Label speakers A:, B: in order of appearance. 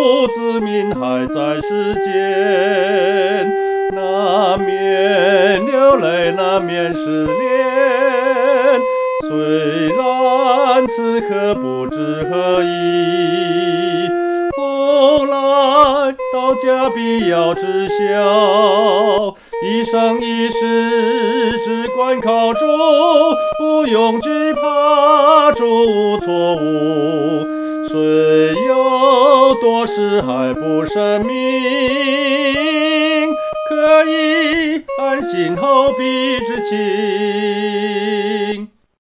A: 子民还在世间，难免流泪，难免失恋。虽然此刻不知何意，后来到家必要知晓，一生一世只管靠主，不用惧怕主无错误。虽有多时还不生命，可以安心后必知情。